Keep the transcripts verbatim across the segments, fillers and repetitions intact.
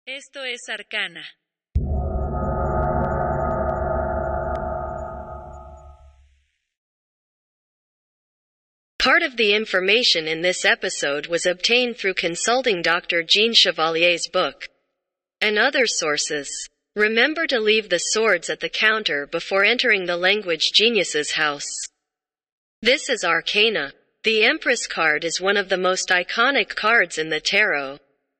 Esto es Arcana. Part of the information in this episode was obtained through consulting Doctor Jean Chevalier's book and other sources. Remember to leave the swords at the counter before entering the language genius's house. This is Arcana. The Empress card is one of the most iconic cards in the tarot.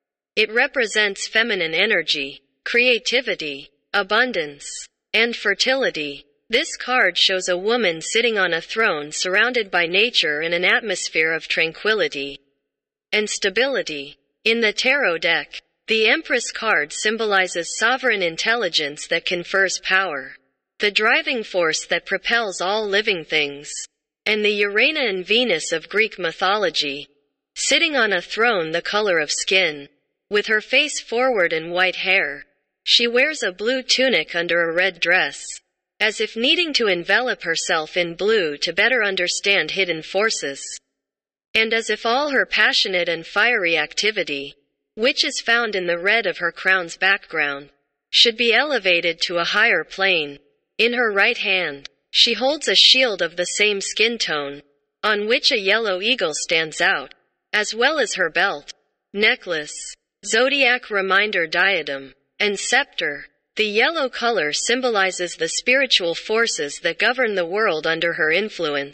It represents feminine energy, creativity, abundance, and fertility. This card shows a woman sitting on a throne surrounded by nature in an atmosphere of tranquility and stability. In the tarot deck, the Empress card symbolizes sovereign intelligence that confers power, the driving force that propels all living things, and the Urania and Venus of Greek mythology. Sitting on a throne the color of skin, with her face forward and white hair, she wears a blue tunic under a red dress, as if needing to envelop herself in blue to better understand hidden forces, and as if all her passionate and fiery activity, which is found in the red of her crown's background, should be elevated to a higher plane. In her right hand, she holds a shield of the same skin tone, on which a yellow eagle stands out, as well as her belt, necklace, zodiac reminder diadem, and scepter. The yellow color symbolizes the spiritual forces that govern the world under her influence.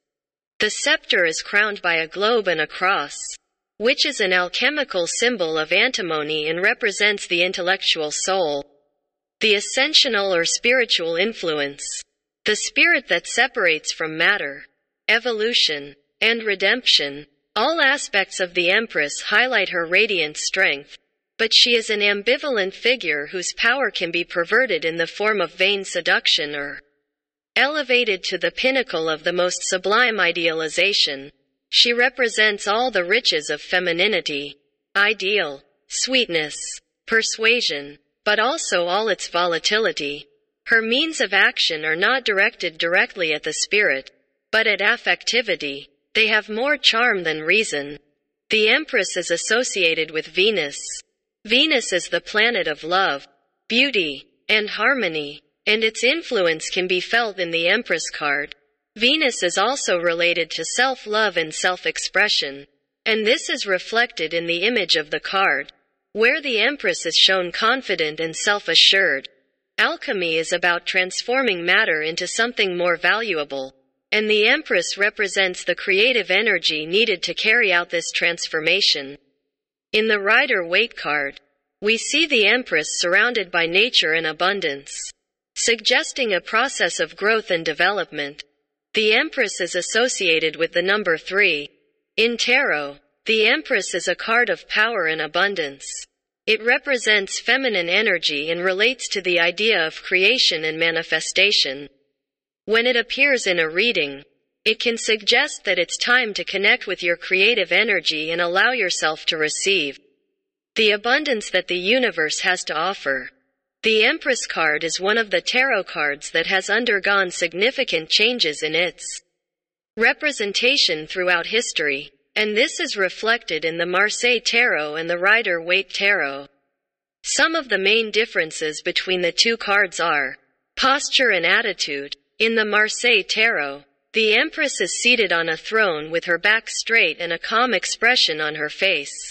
The scepter is crowned by a globe and a cross, which is an alchemical symbol of antimony and represents the intellectual soul, the ascensional or spiritual influence, the spirit that separates from matter, evolution, and redemption. All aspects of the Empress highlight her radiant strength, but she is an ambivalent figure whose power can be perverted in the form of vain seduction or elevated to the pinnacle of the most sublime idealization. She represents all the riches of femininity, ideal, sweetness, persuasion, but also all its volatility. Her means of action are not directed directly at the spirit, but at affectivity. They have more charm than reason. The Empress is associated with Venus. Venus is the planet of love, beauty, and harmony, and its influence can be felt in the Empress card. Venus is also related to self-love and self-expression, and this is reflected in the image of the card, where the Empress is shown confident and self-assured. Alchemy is about transforming matter into something more valuable, and the Empress represents the creative energy needed to carry out this transformation. In the Rider-Waite card, we see the Empress surrounded by nature and abundance, suggesting a process of growth and development. The Empress is associated with the number three. In tarot, the Empress is a card of power and abundance. It represents feminine energy and relates to the idea of creation and manifestation. When it appears in a reading, it can suggest that it's time to connect with your creative energy and allow yourself to receive the abundance that the universe has to offer. The Empress card is one of the tarot cards that has undergone significant changes in its representation throughout history, and this is reflected in the Marseille Tarot and the Rider-Waite Tarot. Some of the main differences between the two cards are posture and attitude. In the Marseille Tarot, the Empress is seated on a throne with her back straight and a calm expression on her face.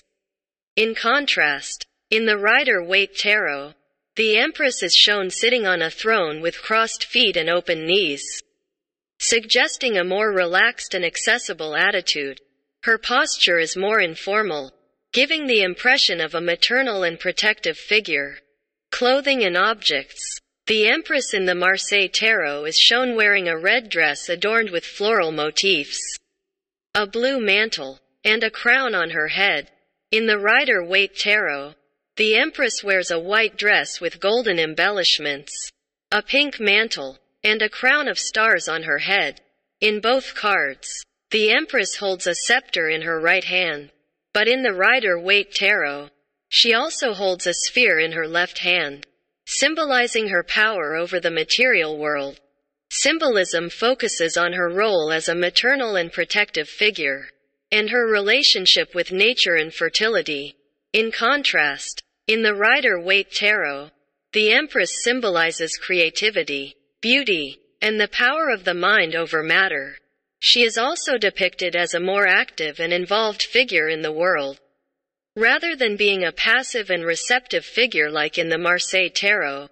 In contrast, in the Rider-Waite Tarot, the Empress is shown sitting on a throne with crossed feet and open knees, suggesting a more relaxed and accessible attitude. Her posture is more informal, giving the impression of a maternal and protective figure. Clothing and objects. The Empress in the Marseille Tarot is shown wearing a red dress adorned with floral motifs, a blue mantle, and a crown on her head. In the Rider-Waite Tarot, the Empress wears a white dress with golden embellishments, a pink mantle, and a crown of stars on her head. In both cards, the Empress holds a scepter in her right hand, but in the Rider-Waite Tarot, she also holds a sphere in her left hand, symbolizing her power over the material world. Symbolism focuses on her role as a maternal and protective figure, and her relationship with nature and fertility. In contrast, In the Rider-Waite Tarot, the Empress symbolizes creativity, beauty, and the power of the mind over matter. She is also depicted as a more active and involved figure in the world, rather than being a passive and receptive figure like in the Marseille Tarot.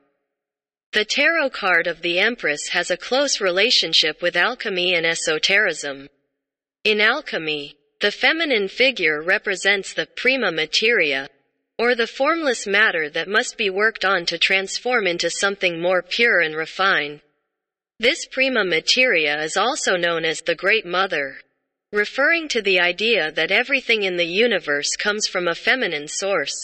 The tarot card of the Empress has a close relationship with alchemy and esotericism. In alchemy, the feminine figure represents the prima materia, or the formless matter that must be worked on to transform into something more pure and refined. This prima materia is also known as the Great Mother, referring to the idea that everything in the universe comes from a feminine source.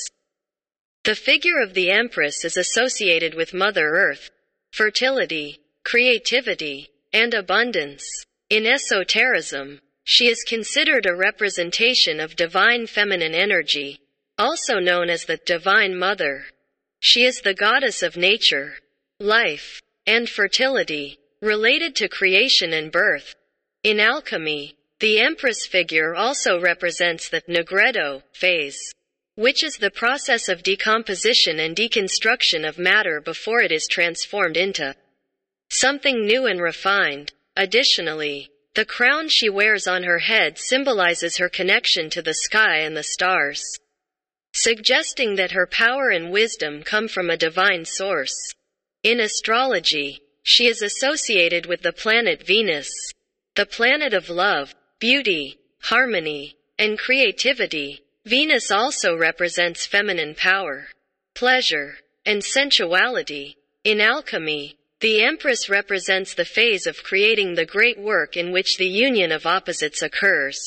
The figure of the Empress is associated with Mother Earth, fertility, creativity, and abundance. In esotericism, she is considered a representation of divine feminine energy, also known as the Divine Mother. She is the goddess of nature, life, and fertility, related to creation and birth. In alchemy, the Empress figure also represents the Negredo phase, which is the process of decomposition and deconstruction of matter before it is transformed into something new and refined. Additionally, the crown she wears on her head symbolizes her connection to the sky and the stars, suggesting that her power and wisdom come from a divine source. In astrology, she is associated with the planet Venus, the planet of love, beauty, harmony, and creativity. Venus also represents feminine power, pleasure, and sensuality. In alchemy, the Empress represents the phase of creating the great work in which the union of opposites occurs.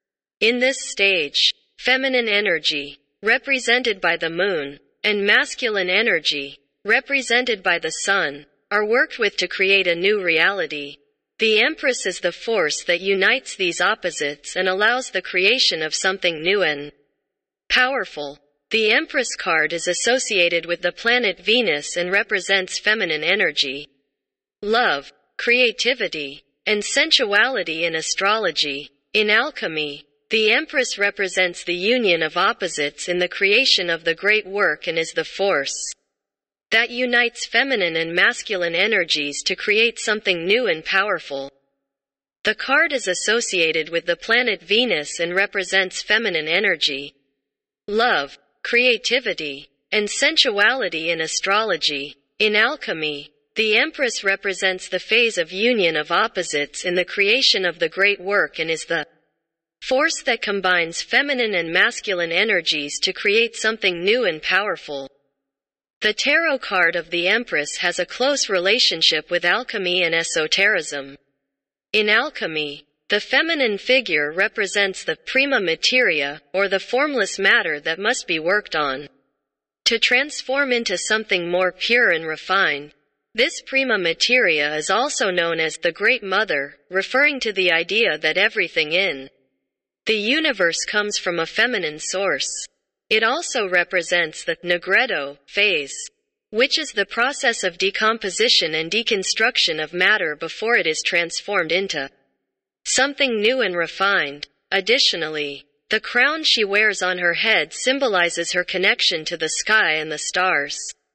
In this stage, feminine energy, represented by the moon, and masculine energy, represented by the sun, are worked with to create a new reality. The Empress is the force that unites these opposites and allows the creation of something new and powerful. The Empress card is associated with the planet Venus and represents feminine energy, love, creativity, and sensuality. In astrology, in alchemy, the Empress represents the union of opposites in the creation of the great work and is the force that unites feminine and masculine energies to create something new and powerful. The card is associated with the planet Venus and represents feminine energy, love, creativity, and sensuality. In astrology, in alchemy, the Empress represents the phase of union of opposites in the creation of the great work and is the force that combines feminine and masculine energies to create something new and powerful. The tarot card of the Empress has a close relationship with alchemy and esotericism. In alchemy, the feminine figure represents the prima materia, or the formless matter that must be worked on to transform into something more pure and refined. This prima materia is also known as the Great Mother, referring to the idea that everything in the universe comes from a feminine source. It also represents the Negredo phase, which is the process of decomposition and deconstruction of matter before it is transformed into something new and refined. Additionally, the crown she wears on her head symbolizes her connection to the sky and the stars,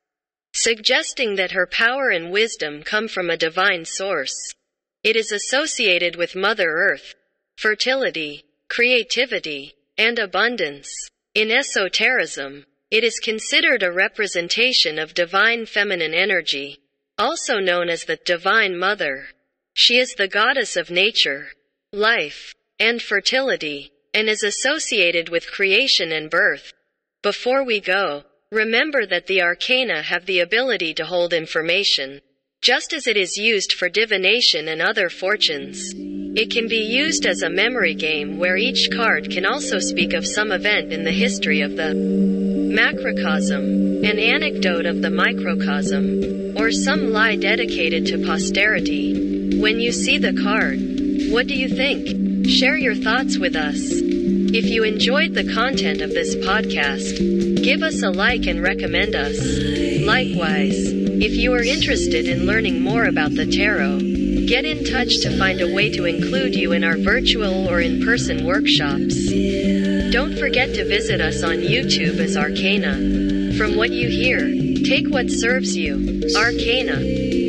suggesting that her power and wisdom come from a divine source. It is associated with Mother Earth, fertility, creativity, and abundance. In esotericism, it is considered a representation of divine feminine energy, also known as the Divine Mother. She is the goddess of nature, life, and fertility, and is associated with creation and birth. Before we go, remember that the arcana have the ability to hold information, just as it is used for divination and other fortunes. It can be used as a memory game where each card can also speak of some event in the history of the macrocosm, an anecdote of the microcosm, or some lie dedicated to posterity. When you see the card, what do you think? Share your thoughts with us. If you enjoyed the content of this podcast, give us a like and recommend us. Likewise, if you are interested in learning more about the tarot, get in touch to find a way to include you in our virtual or in-person workshops. Don't forget to visit us on YouTube as Arcana. From what you hear, take what serves you. Arcana.